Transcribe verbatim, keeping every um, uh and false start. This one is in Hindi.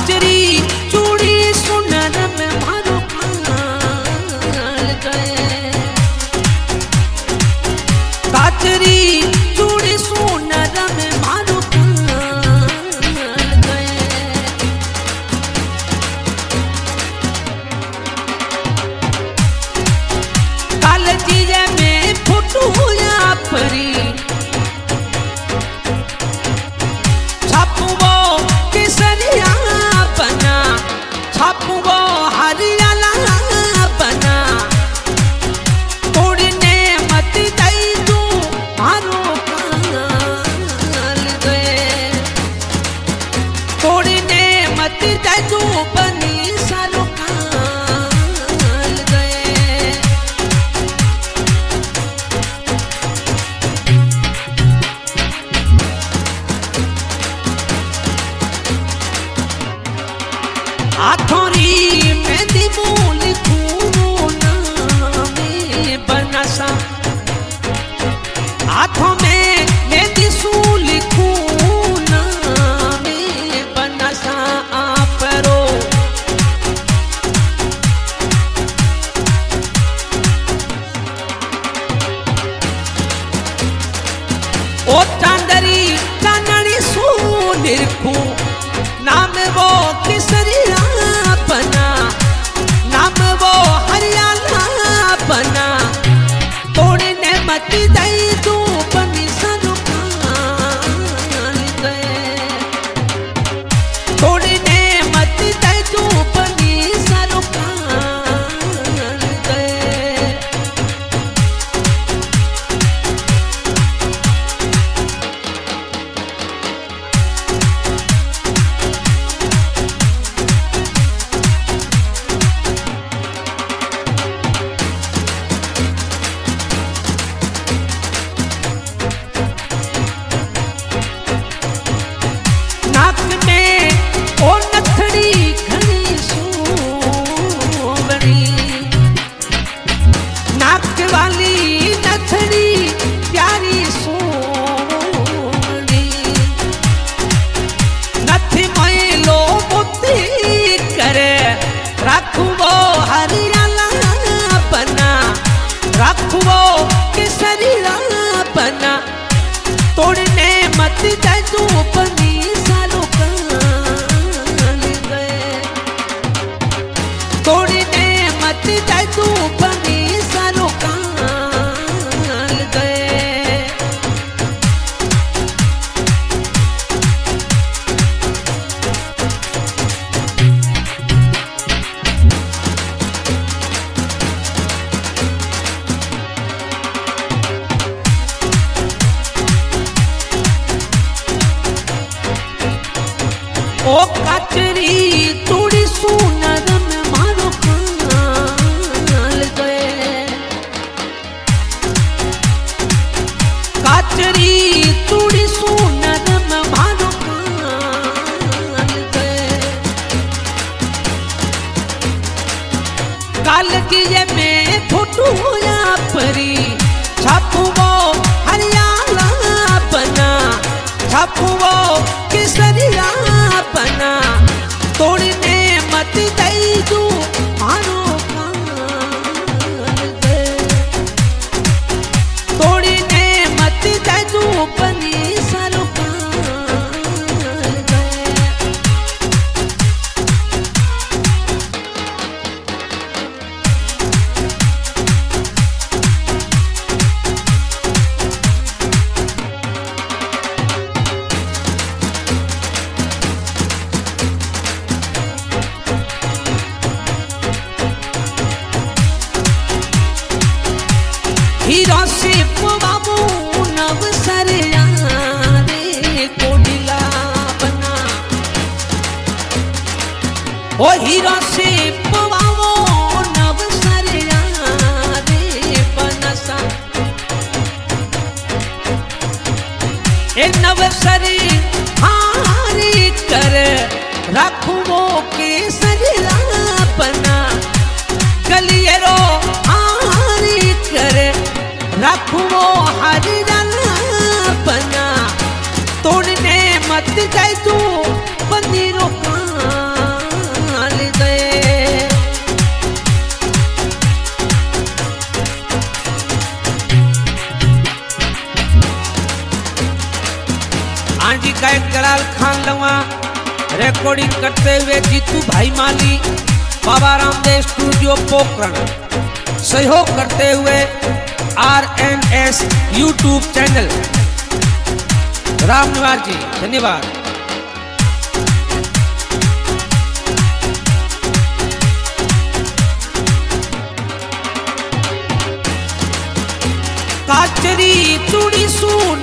काचरी चूड़ी सुनर में मारो काल गए। काचरी चूड़ी सुनर में मारो काल गए। काल जीजे में फुटू या परी छापुवो केसरिया बना छापुवो हरियाला बना तोड़ने मत दई तू मारो काल गए। तोड़ने मत दई तू बनी सारो काल गए। आठोरी में दिबोल खूना में बनसा आठों में मेहंदी सूल खूना में बनसा आपरो। ओ चांदरी चांदनी सूल खू नाम वो केसरिया बना नाम वो हरियाला बना तोड़ने मत दई तू बनी सारो काल गए। तोड़ने मत दई तू बनी सारो काल गए। नाक में ओ नथड़ी घनी सोवनी नाक वाली नथड़ी प्यारी सोवनी नथी मैलो मोती करे रखवो हरियाला बना रखवो केसरिया बना तोड़ने मत दई तू बनी सारो काल गए। तोड़ने मत दई तू बनी सारो काल गए। ओ काचरी चूड़ी सुनर में मारो काल गए। काचरी चूड़ी सुनर में मारो काल गए। काल की ये में फुटू या परी छापुवो हरियाला बना छापुवो केसरिया बना तोड़ने मत दई तू मारो काल गए। तोड़ने मत दई तू बनी सारो काल गए। हीरो से बाबू नव सरिया रे कोडिला बना ओ हीरो से बाबू नव सरिया रे बनसा ए नव सरी हारी कर रखवो केसरिया बना गलियरो हारी कर रखवो हरियाला बना तोड़ने मत जाए तू बंदी रोका गायक जलाल खान लवा, रिकॉर्डिंग करते हुए जीतू भाई माली, बाबा रामदेव स्टूडियो पोखरण, सहयोग करते हुए R N S YouTube channel. Ram Niwas ji धन्यवाद। काचरी चूड़ी सूट